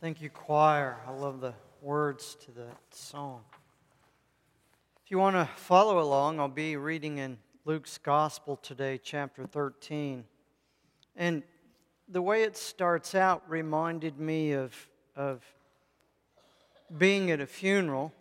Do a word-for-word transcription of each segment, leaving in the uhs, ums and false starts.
Thank you, choir. I love the words to that song. If you want to follow along, I'll be reading in Luke's Gospel today, chapter thirteen. And the way it starts out reminded me of, of being at a funeral.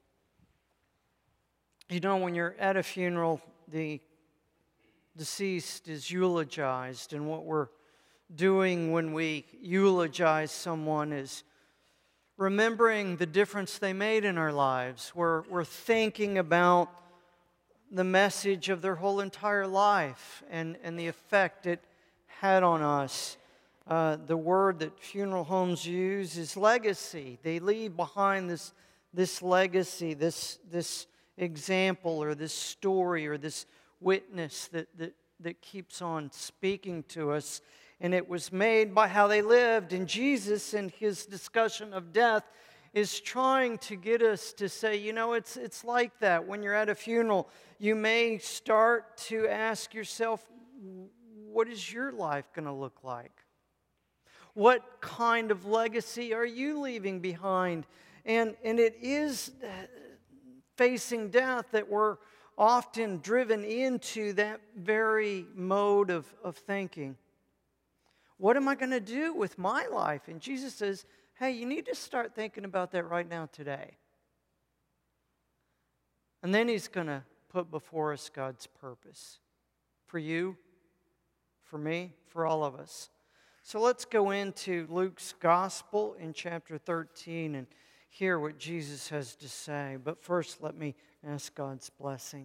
You know, when you're at a funeral, the deceased is eulogized, and what we're doing when we eulogize someone is remembering the difference they made in our lives. We're, we're thinking about the message of their whole entire life and, and the effect it had on us. Uh, the word that funeral homes use is legacy. They leave behind this, this legacy, this, this example or this story or this witness that, that, that keeps on speaking to us. And it was made by how they lived. And Jesus, in his discussion of death, is trying to get us to say, you know, it's it's like that. When you're at a funeral, you may start to ask yourself, what is your life going to look like? What kind of legacy are you leaving behind? And, and it is facing death that we're often driven into that very mode of, of thinking. What am I going to do with my life? And Jesus says, hey, you need to start thinking about that right now today. And then he's going to put before us God's purpose for you, for me, for all of us. So let's go into Luke's Gospel in chapter thirteen and hear what Jesus has to say. But first, let me ask God's blessing.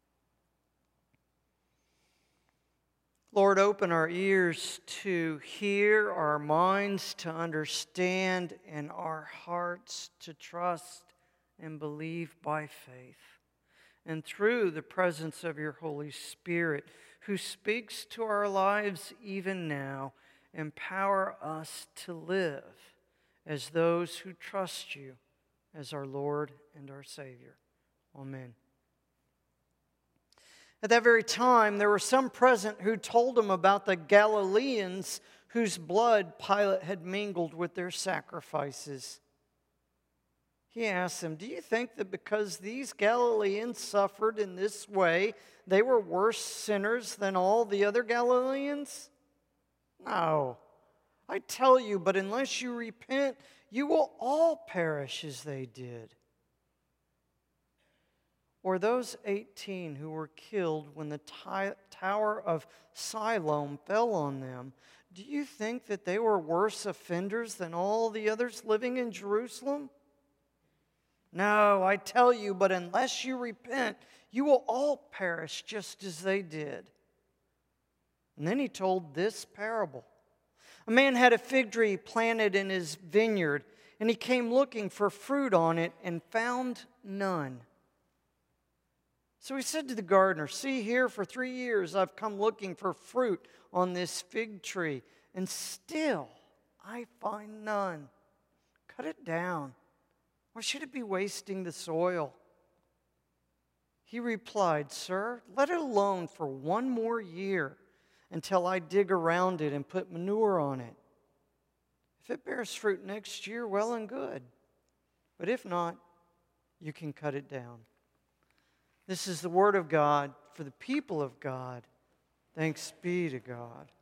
Lord, open our ears to hear, our minds to understand, and our hearts to trust and believe by faith. And through the presence of your Holy Spirit, who speaks to our lives even now, empower us to live as those who trust you as our Lord and our Savior. Amen. At that very time, there were some present who told him about the Galileans whose blood Pilate had mingled with their sacrifices. He asked them, do you think that because these Galileans suffered in this way, they were worse sinners than all the other Galileans? No, I tell you, but unless you repent, you will all perish as they did. Or those eighteen who were killed when the t- tower of Siloam fell on them, do you think that they were worse offenders than all the others living in Jerusalem? No, I tell you, but unless you repent, you will all perish just as they did. And then he told this parable. A man had a fig tree planted in his vineyard, and he came looking for fruit on it and found none. So he said to the gardener, see here, for three years I've come looking for fruit on this fig tree, and still I find none. Cut it down. Why should it be wasting the soil? He replied, sir, let it alone for one more year until I dig around it and put manure on it. If it bears fruit next year, well and good. But if not, you can cut it down. This is the word of God for the people of God. Thanks be to God.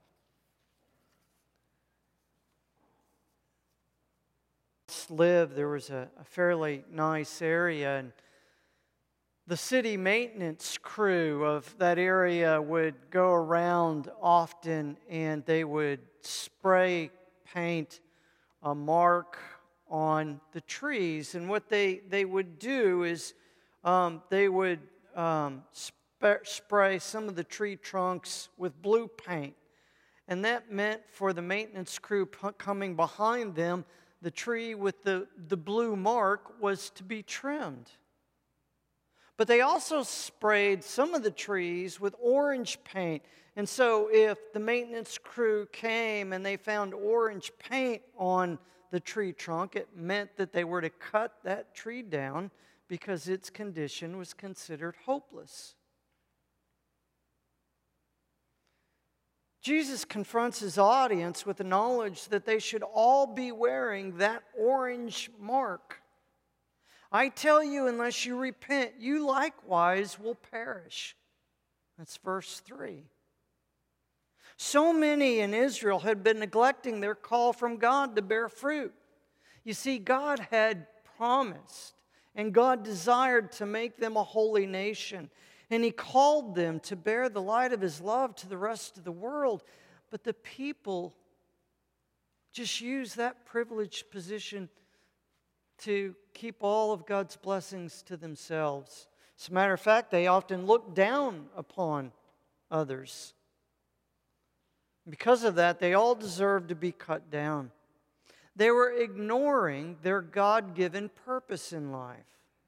Lived, there was a, a fairly nice area, and the city maintenance crew of that area would go around often, and they would spray paint a mark on the trees. And what they, they would do is um, they would um, sp- spray some of the tree trunks with blue paint. And that meant for the maintenance crew p- coming behind them, the tree with the, the blue mark was to be trimmed. But they also sprayed some of the trees with orange paint. And so if the maintenance crew came and they found orange paint on the tree trunk, it meant that they were to cut that tree down because its condition was considered hopeless. Jesus confronts his audience with the knowledge that they should all be wearing that orange mark. I tell you, unless you repent, you likewise will perish. That's verse three. So many in Israel had been neglecting their call from God to bear fruit. You see, God had promised, and God desired to make them a holy nation. And He called them to bear the light of His love to the rest of the world. But the people just used that privileged position to keep all of God's blessings to themselves. As a matter of fact, they often looked down upon others. Because of that, they all deserved to be cut down. They were ignoring their God-given purpose in life.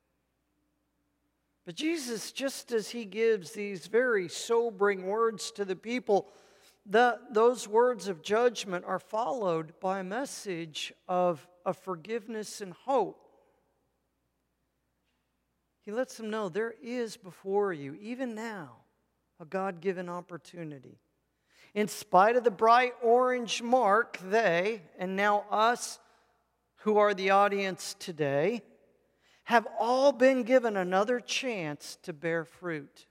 But Jesus, just as He gives these very sobering words to the people, the, those words of judgment are followed by a message of, of forgiveness and hope. He lets them know there is before you, even now, a God-given opportunity. In spite of the bright orange mark, they, and now us, who are the audience today, have all been given another chance to bear fruit.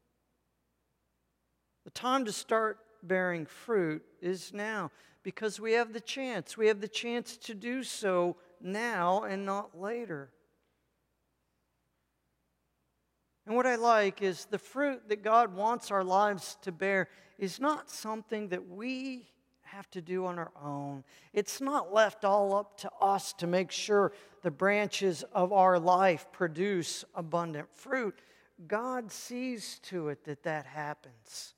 The time to start bearing fruit is now, because we have the chance. We have the chance to do so now and not later. And what I like is the fruit that God wants our lives to bear is not something that we have to do on our own. It's not left all up to us to make sure the branches of our life produce abundant fruit. God sees to it that that happens.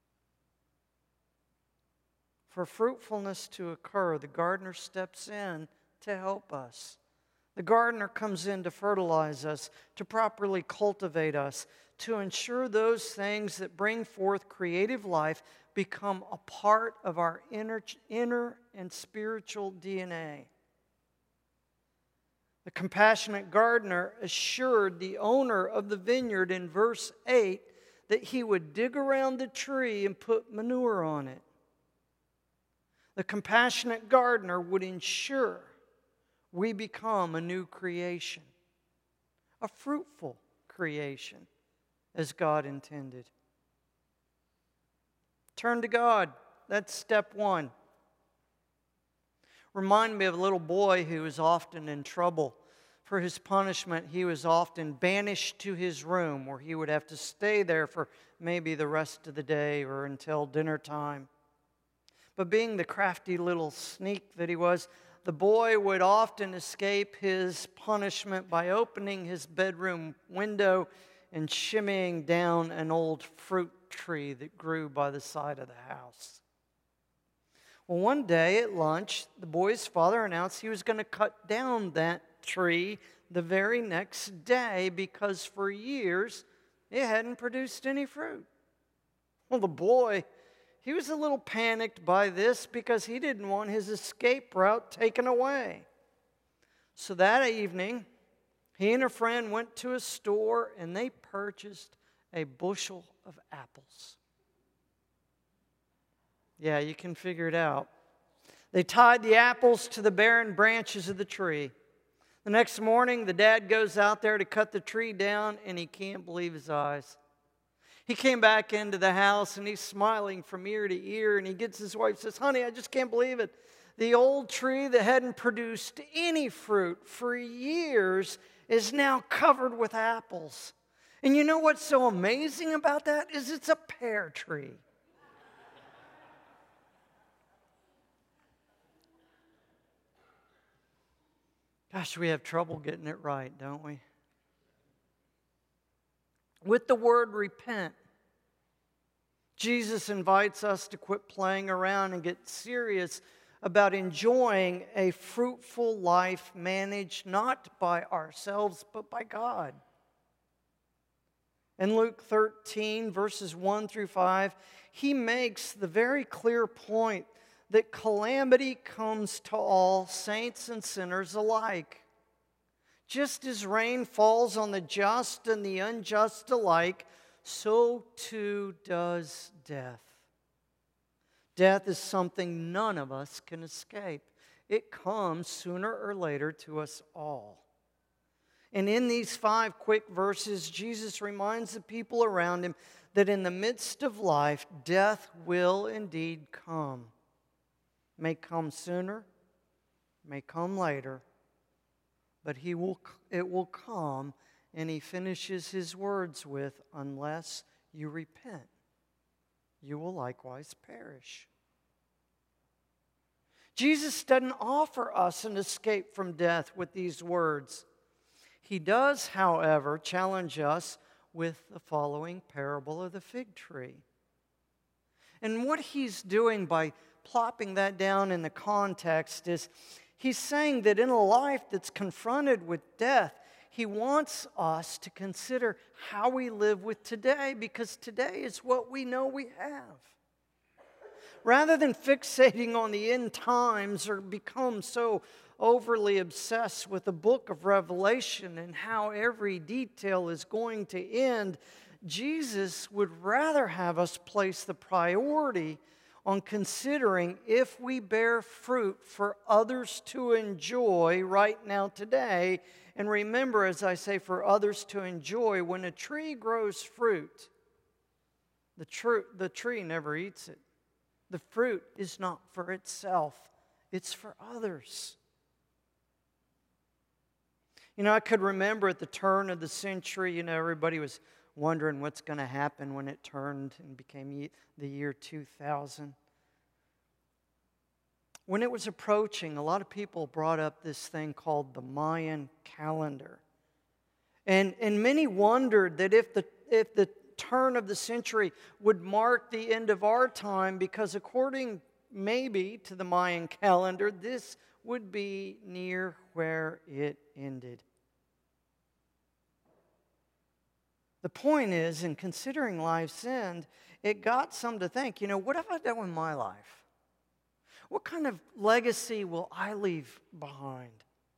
For fruitfulness to occur, the gardener steps in to help us. The gardener comes in to fertilize us, to properly cultivate us, to ensure those things that bring forth creative life become a part of our inner, inner and spiritual D N A. The compassionate gardener assured the owner of the vineyard in verse eight that he would dig around the tree and put manure on it. The compassionate gardener would ensure we become a new creation, a fruitful creation, as God intended. Turn to God. That's step one. Remind me of a little boy who was often in trouble. For his punishment, he was often banished to his room, where he would have to stay there for maybe the rest of the day or until dinner time. But being the crafty little sneak that he was, the boy would often escape his punishment by opening his bedroom window and shimmying down an old fruit tree that grew by the side of the house. Well, one day at lunch, the boy's father announced he was going to cut down that tree the very next day because for years it hadn't produced any fruit. Well, the boy, he was a little panicked by this because he didn't want his escape route taken away. So that evening, he and a friend went to a store and they purchased a bushel of apples. Yeah, you can figure it out. They tied the apples to the barren branches of the tree. The next morning, the dad goes out there to cut the tree down and he can't believe his eyes. He came back into the house and he's smiling from ear to ear, and he gets his wife and says, "Honey, I just can't believe it. The old tree that hadn't produced any fruit for years is now covered with apples. And you know what's so amazing about that is it's a pear tree." Gosh, we have trouble getting it right, don't we? With the word repent, Jesus invites us to quit playing around and get serious about enjoying a fruitful life managed not by ourselves, but by God. In Luke thirteen, verses one through five, he makes the very clear point that calamity comes to all, saints and sinners alike. Just as rain falls on the just and the unjust alike, so too does death. Death is something none of us can escape. It comes sooner or later to us all. And in these five quick verses, Jesus reminds the people around him that in the midst of life, death will indeed come. May come sooner, may come later, but he will, it will come, and he finishes his words with, unless you repent, you will likewise perish. Jesus doesn't offer us an escape from death with these words. He does, however, challenge us with the following parable of the fig tree. And what he's doing by plopping that down in the context is he's saying that in a life that's confronted with death, he wants us to consider how we live with today, because today is what we know we have. Rather than fixating on the end times or become so overly obsessed with the book of Revelation and how every detail is going to end, Jesus would rather have us place the priority on considering if we bear fruit for others to enjoy right now today. And remember, as I say, for others to enjoy, when a tree grows fruit, the, tr- the tree never eats it. The fruit is not for itself, it's for others. You know, I could remember at the turn of the century, you know, everybody was wondering what's going to happen when it turned and became the year two thousand. When it was approaching, a lot of people brought up this thing called the Mayan calendar. And, and many wondered that if the, if the turn of the century would mark the end of our time, because according maybe to the Mayan calendar, this would be near where it ended. The point is, in considering life's end, it got some to think, you know, what have I done with my life? What kind of legacy will I leave behind?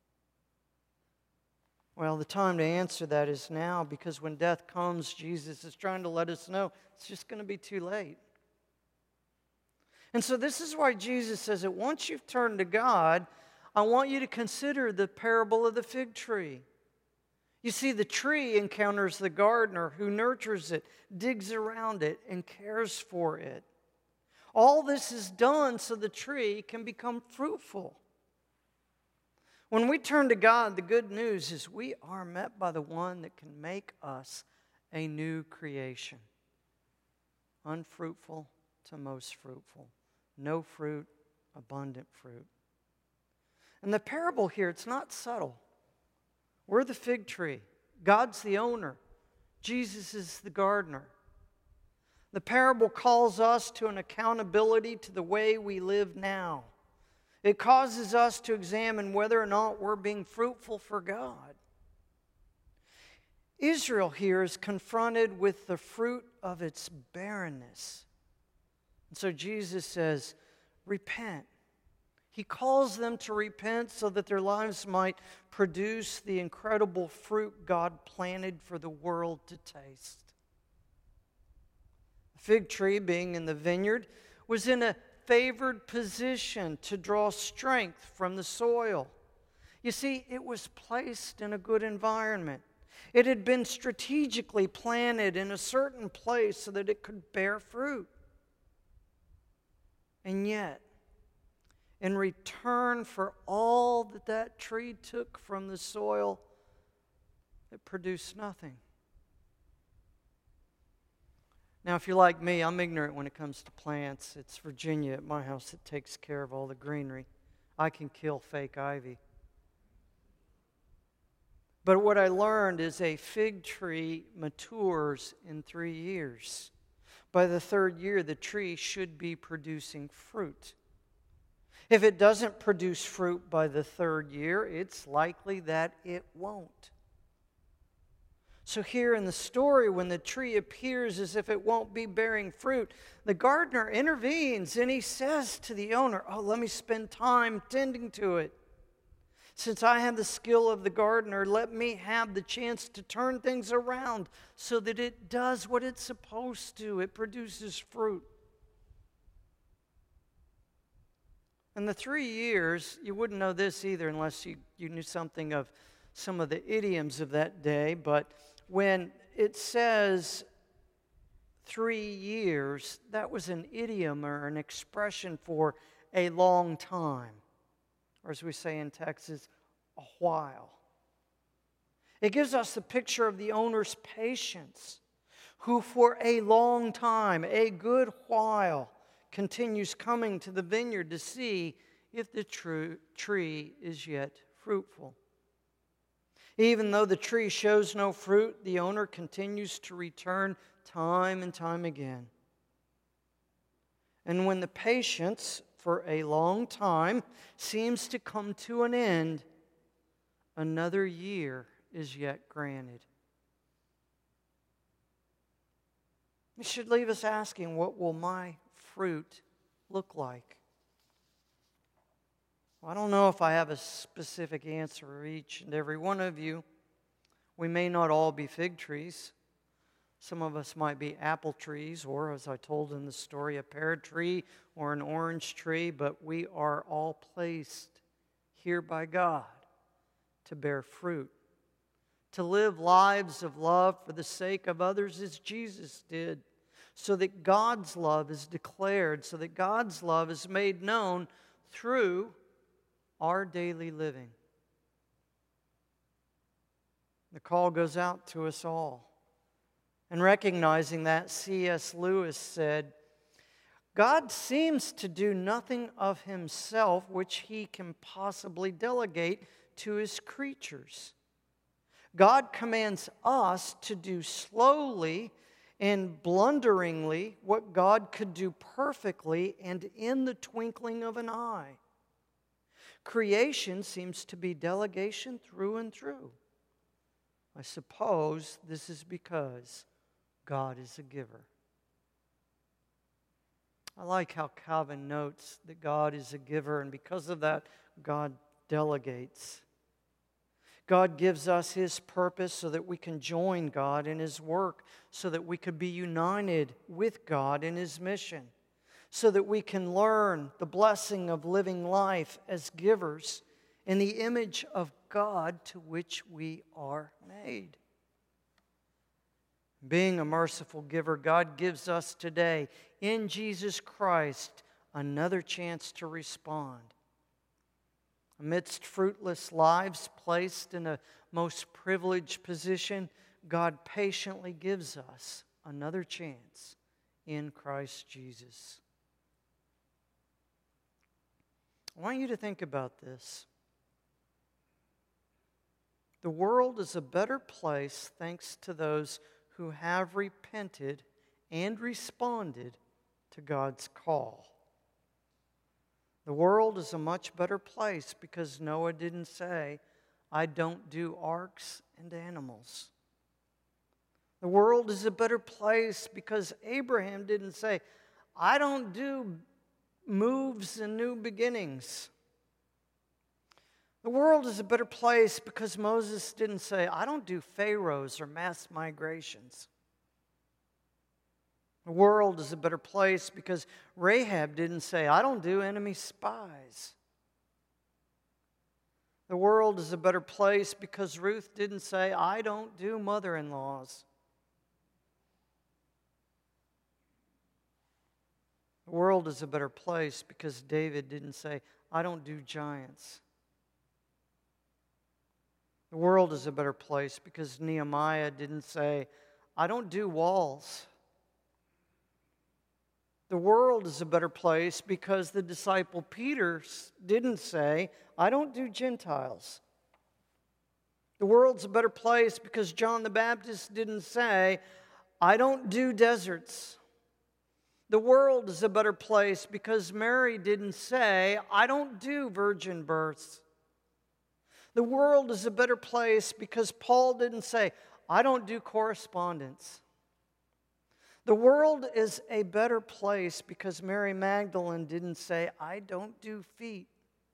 Well, the time to answer that is now, because when death comes, Jesus is trying to let us know it's just going to be too late. And so this is why Jesus says that once you've turned to God, I want you to consider the parable of the fig tree. You see, the tree encounters the gardener who nurtures it, digs around it, and cares for it. All this is done so the tree can become fruitful. When we turn to God, the good news is we are met by the one that can make us a new creation. Unfruitful to most fruitful. No fruit, abundant fruit. And the parable here, it's not subtle. We're the fig tree. God's the owner. Jesus is the gardener. The parable calls us to an accountability to the way we live now. It causes us to examine whether or not we're being fruitful for God. Israel here is confronted with the fruit of its barrenness. And so Jesus says, repent. He calls them to repent so that their lives might produce the incredible fruit God planted for the world to taste. The fig tree, being in the vineyard, was in a favored position to draw strength from the soil. You see, it was placed in a good environment. It had been strategically planted in a certain place so that it could bear fruit. And yet, in return for all that that tree took from the soil, it produced nothing. Now, if you're like me, I'm ignorant when it comes to plants. It's Virginia at my house that takes care of all the greenery. I can kill fake ivy. But what I learned is a fig tree matures in three years. By the third year, the tree should be producing fruit. If it doesn't produce fruit by the third year, it's likely that it won't. So here in the story, when the tree appears as if it won't be bearing fruit, the gardener intervenes and he says to the owner, oh, let me spend time tending to it. Since I have the skill of the gardener, let me have the chance to turn things around so that it does what it's supposed to. It produces fruit. And the three years, you wouldn't know this either unless you, you knew something of some of the idioms of that day, but when it says three years, that was an idiom or an expression for a long time, or as we say in Texas, a while. It gives us the picture of the owner's patience, who for a long time, a good while, continues coming to the vineyard to see if the true tree is yet fruitful. Even though the tree shows no fruit, the owner continues to return time and time again. And when the patience for a long time seems to come to an end, another year is yet granted. It should leave us asking, what will my fruit look like? Well, I don't know if I have a specific answer for each and every one of you. We may not all be fig trees. Some of us might be apple trees, or as I told in the story, a pear tree or an orange tree, but we are all placed here by God to bear fruit, to live lives of love for the sake of others as Jesus did, so that God's love is declared, so that God's love is made known through our daily living. The call goes out to us all. And recognizing that, C S Lewis said, God seems to do nothing of himself which he can possibly delegate to his creatures. God commands us to do slowly and blunderingly what God could do perfectly and in the twinkling of an eye. Creation seems to be delegation through and through. I suppose this is because God is a giver. I like how Calvin notes that God is a giver, and because of that, God delegates. God gives us His purpose so that we can join God in His work, so that we could be united with God in His mission, so that we can learn the blessing of living life as givers in the image of God to which we are made. Being a merciful giver, God gives us today, in Jesus Christ, another chance to respond. Amidst fruitless lives placed in a most privileged position, God patiently gives us another chance in Christ Jesus. I want you to think about this. The world is a better place thanks to those who have repented and responded to God's call. The world is a much better place because Noah didn't say, I don't do arks and animals. The world is a better place because Abraham didn't say, I don't do moves and new beginnings. The world is a better place because Moses didn't say, I don't do pharaohs or mass migrations. The world is a better place because Rahab didn't say, I don't do enemy spies. The world is a better place because Ruth didn't say, I don't do mother-in-laws. The world is a better place because David didn't say, I don't do giants. The world is a better place because Nehemiah didn't say, I don't do walls. The world is a better place because the disciple Peter didn't say, I don't do Gentiles. The world's a better place because John the Baptist didn't say, I don't do deserts. The world is a better place because Mary didn't say, I don't do virgin births. The world is a better place because Paul didn't say, I don't do correspondence. The world is a better place because Mary Magdalene didn't say, I don't do feet.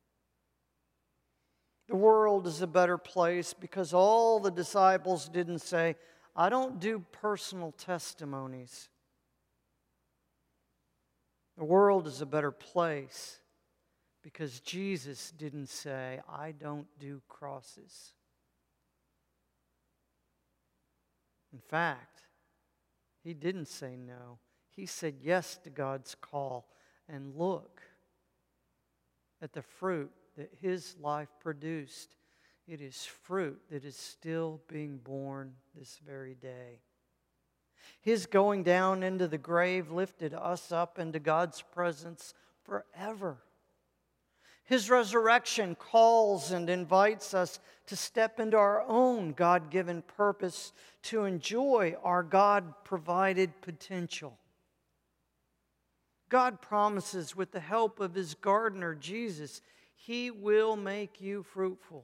The world is a better place because all the disciples didn't say, I don't do personal testimonies. The world is a better place because Jesus didn't say, I don't do crosses. In fact, he didn't say no. He said yes to God's call. And look at the fruit that his life produced. It is fruit that is still being born this very day. His going down into the grave lifted us up into God's presence forever. His resurrection calls and invites us to step into our own God-given purpose to enjoy our God-provided potential. God promises, with the help of his gardener, Jesus, he will make you fruitful.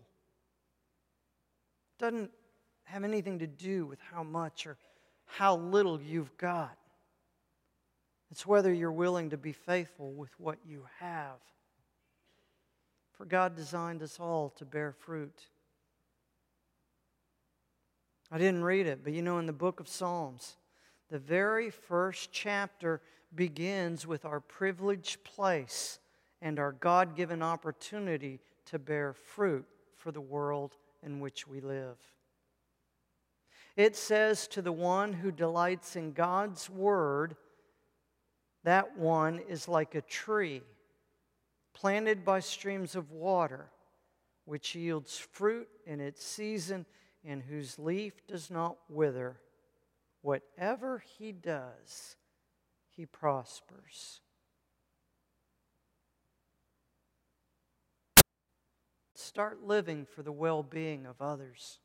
It doesn't have anything to do with how much or how little you've got. It's whether you're willing to be faithful with what you have. For God designed us all to bear fruit. I didn't read it, but you know, in the book of Psalms, the very first chapter begins with our privileged place and our God-given opportunity to bear fruit for the world in which we live. It says, to the one who delights in God's word, that one is like a tree planted by streams of water, which yields fruit in its season and whose leaf does not wither. Whatever he does, he prospers. Start living for the well-being of others.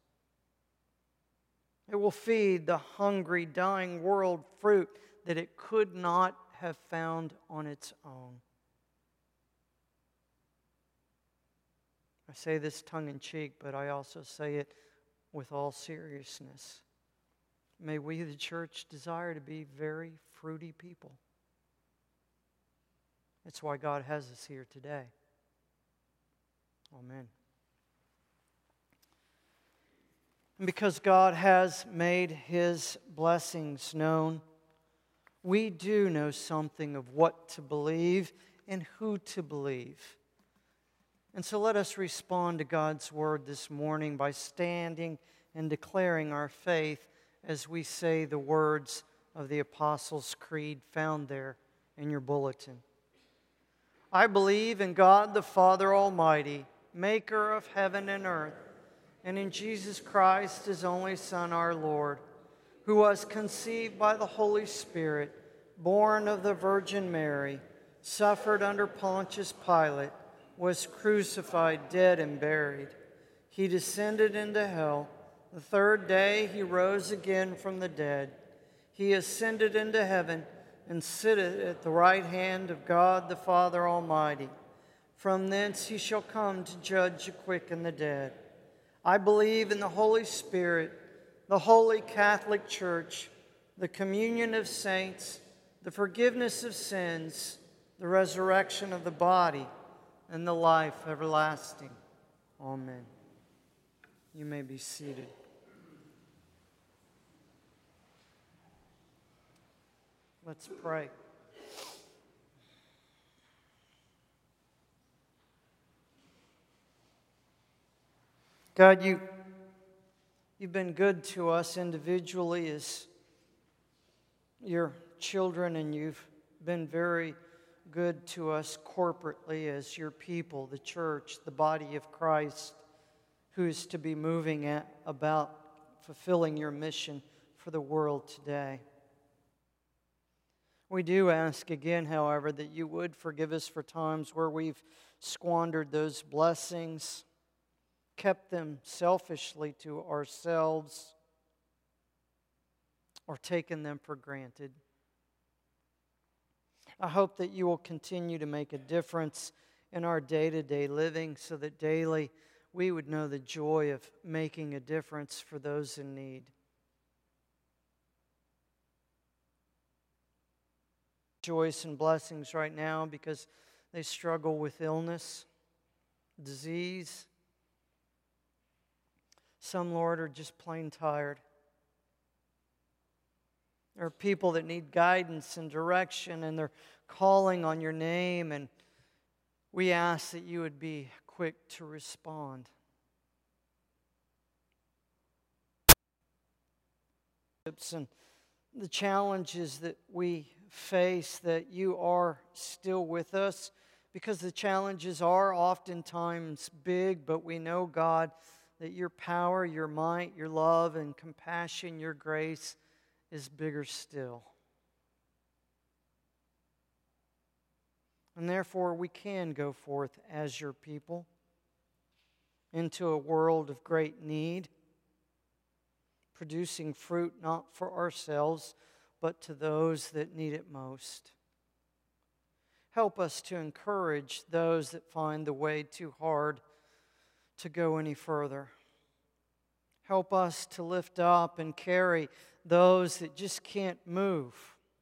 It will feed the hungry, dying world fruit that it could not have found on its own. I say this tongue-in-cheek, but I also say it with all seriousness. May we, the church, desire to be very fruity people. That's why God has us here today. Amen. And because God has made his blessings known, we do know something of what to believe and who to believe. And so let us respond to God's word this morning by standing and declaring our faith as we say the words of the Apostles' Creed found there in your bulletin. I believe in God the Father Almighty, maker of heaven and earth, and in Jesus Christ, his only Son, our Lord, who was conceived by the Holy Spirit, born of the Virgin Mary, suffered under Pontius Pilate, was crucified, dead, and buried. He descended into hell. The third day he rose again from the dead. He ascended into heaven and sitteth at the right hand of God the Father Almighty. From thence he shall come to judge the quick and the dead. I believe in the Holy Spirit, the holy Catholic Church, the communion of saints, the forgiveness of sins, the resurrection of the body, and the life everlasting. Amen. You may be seated. Let's pray. God, you, you've been good to us individually as your children, and you've been very good to us corporately as your people, the church, the body of Christ, who is to be moving at, about fulfilling your mission for the world today. We do ask again, however, that you would forgive us for times where we've squandered those blessings, kept them selfishly to ourselves, or taken them for granted. I hope that you will continue to make a difference in our day-to-day living so that daily we would know the joy of making a difference for those in need. Joys and blessings right now because they struggle with illness, disease. Some, Lord, are just plain tired. There are people that need guidance and direction, and they're calling on your name, and we ask that you would be quick to respond. And the challenges that we face, that you are still with us, because the challenges are oftentimes big, but we know, God, that your power, your might, your love and compassion, your grace is bigger still. And therefore, we can go forth as your people into a world of great need, producing fruit not for ourselves, but to those that need it most. Help us to encourage those that find the way too hard to go any further. Help us to lift up and carry those that just can't move.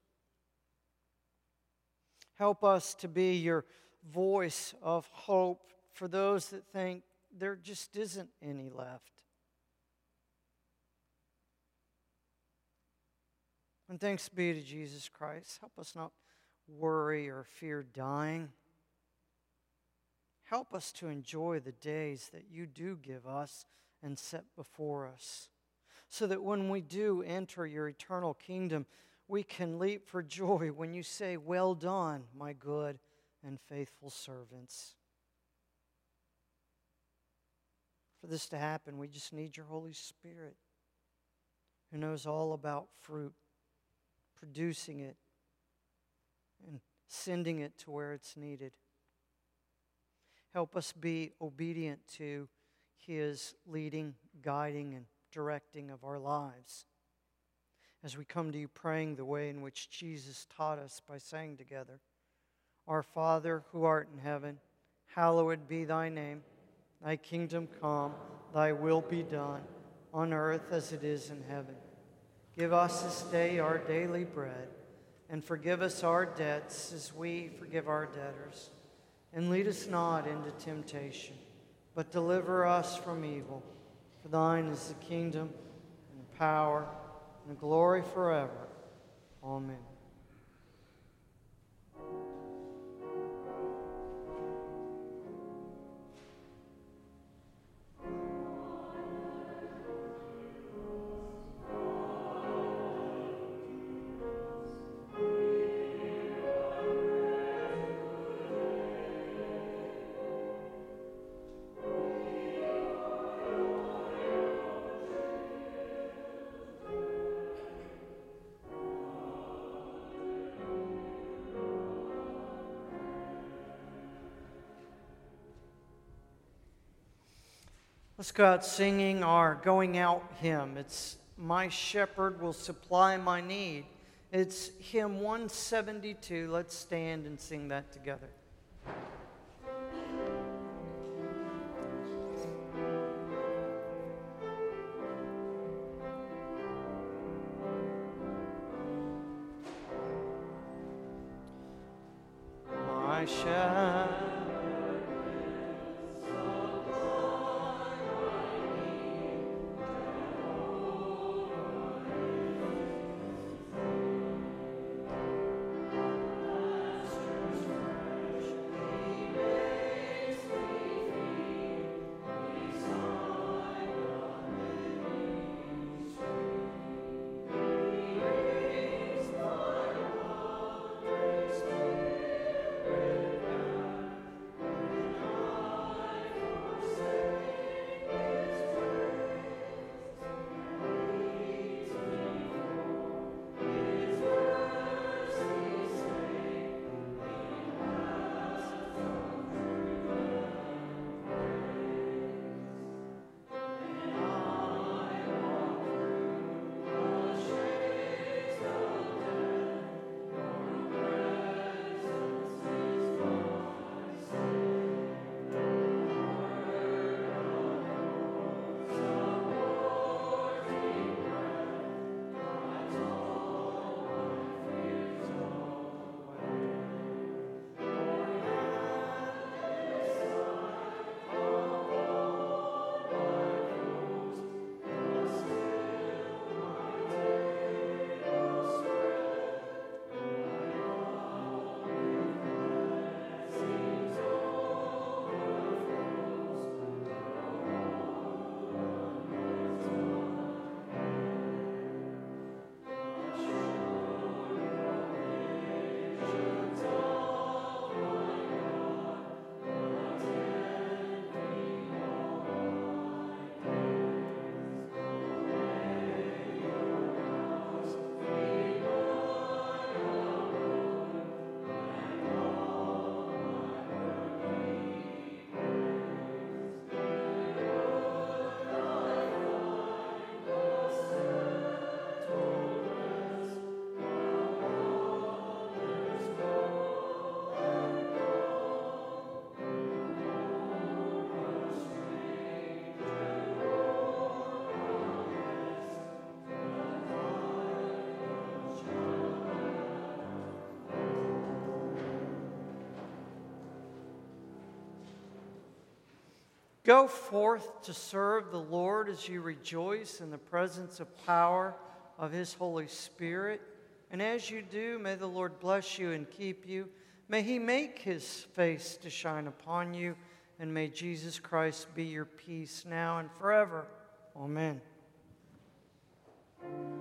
Help us to be your voice of hope for those that think there just isn't any left. And thanks be to Jesus Christ. Help us not worry or fear dying. Help us to enjoy the days that you do give us and set before us, so that when we do enter your eternal kingdom, we can leap for joy when you say, "Well done, my good and faithful servants." For this to happen, we just need your Holy Spirit, who knows all about fruit, producing it and sending it to where it's needed. Help us be obedient to his leading, guiding, and directing of our lives. As we come to you praying the way in which Jesus taught us by saying together, "Our Father who art in heaven, hallowed be thy name. Thy kingdom come, thy will be done, on earth as it is in heaven. Give us this day our daily bread, and forgive us our debts as we forgive our debtors. And lead us not into temptation, but deliver us from evil. For thine is the kingdom, and the power, and the glory forever. Amen." Let's go out singing our going out hymn. It's "My Shepherd Will Supply My Need." It's hymn one seventy-two. Let's stand and sing that together. My shepherd. Go forth to serve the Lord as you rejoice in the presence of power of His Holy Spirit. And as you do, may the Lord bless you and keep you. May He make His face to shine upon you. And may Jesus Christ be your peace now and forever. Amen.